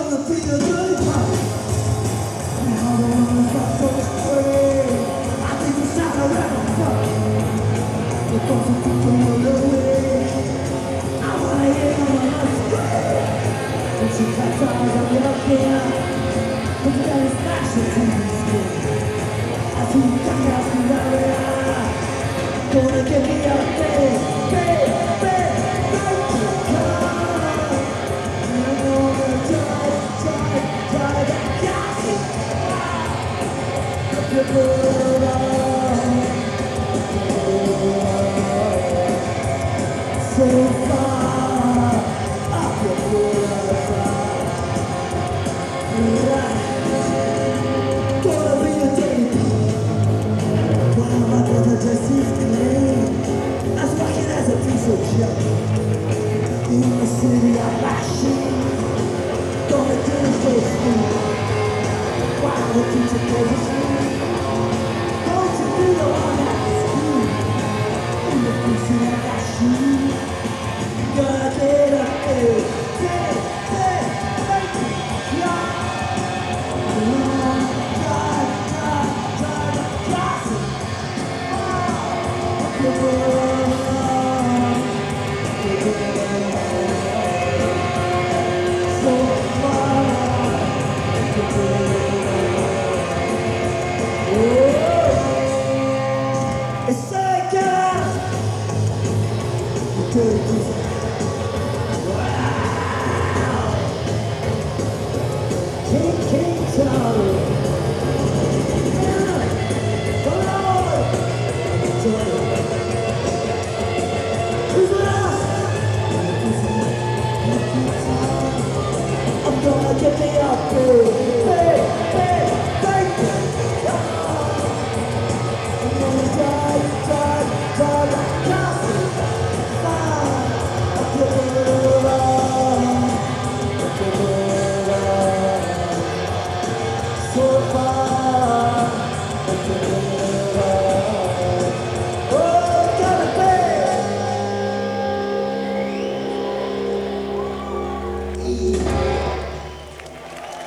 gonna be the good part. Now the ones that don't pray, I think it's not a rebel fuck. Because the people will away. I wanna hear them on the scream. And she cuts eyes on your care. But you gotta smash it in the skin. I see you come out from the area. Gonna get me out there, baby. So far up your boulevard. Gonna be a day when my brother just is clean, as wicked as a piece of junk. In the city of machine, gonna do it for free. Why would you take over free? Don't you be the one that's free? In the city of machine, gonna get up there, get yeah. Long drive across it. Up your boulevard. So far, it's like King Charlie. I'm gonna get me up, dude.